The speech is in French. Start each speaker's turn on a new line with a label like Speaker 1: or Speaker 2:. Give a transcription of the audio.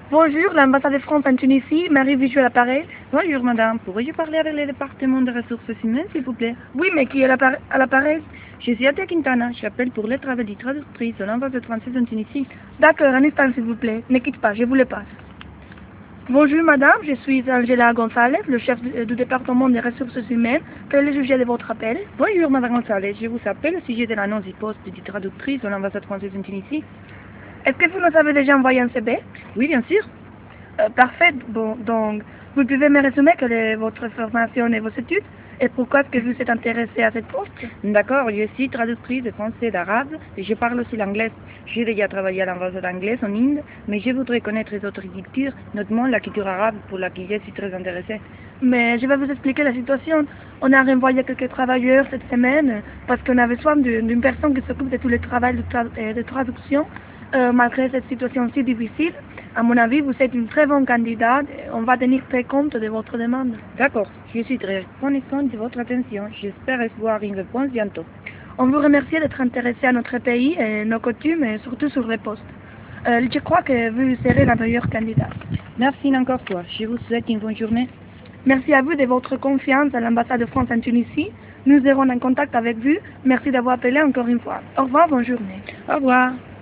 Speaker 1: Bonjour, l'ambassade de France en Tunisie, Marie Vichu à l'appareil.
Speaker 2: Bonjour madame, pourrais-je parler avec le département des ressources humaines s'il vous plaît?
Speaker 1: Oui, mais qui est à l'appareil?
Speaker 2: Je suis Atia Quintana, j'appelle pour le travail de traductrice de l'ambassade française en Tunisie.
Speaker 1: D'accord, un instant s'il vous plaît. Ne quitte pas, je vous le passe. Bonjour madame, je suis Angela Gonzalez, le chef du département des ressources humaines. Quel est le sujet de votre appel?
Speaker 2: Bonjour madame Gonzalez, je vous appelle au sujet de l'annonce du poste de traductrice de l'ambassade française en Tunisie.
Speaker 1: Est-ce que vous nous avez déjà envoyé un CV?
Speaker 2: Oui, bien sûr.
Speaker 1: Parfait, bon, donc vous pouvez me résumer quelle est votre formation et vos études et pourquoi est-ce que vous êtes intéressé à cette poste?
Speaker 2: D'accord, je suis traductrice de français et d'arabe et je parle aussi l'anglais. J'ai déjà travaillé à l'ambassade anglaise en Inde, mais je voudrais connaître les autres cultures, notamment la culture arabe pour laquelle je suis très intéressée.
Speaker 1: Mais je vais vous expliquer la situation. On a renvoyé quelques travailleurs cette semaine parce qu'on a besoin d'une personne qui s'occupe de tout le travail de traduction. Malgré cette situation si difficile, à mon avis, vous êtes une très bonne candidate. On va tenir très compte de votre demande.
Speaker 2: D'accord, je suis très reconnaissante de votre attention. J'espère recevoir une réponse bientôt.
Speaker 1: On vous remercie d'être intéressé à notre pays et nos coutumes et surtout sur les postes. Je crois que vous serez la meilleure candidate.
Speaker 2: Merci encore une fois. Je vous souhaite une bonne journée.
Speaker 1: Merci à vous de votre confiance à l'ambassade de France en Tunisie. Nous serons en contact avec vous. Merci d'avoir appelé encore une fois. Au revoir, bonne journée.
Speaker 2: Au revoir.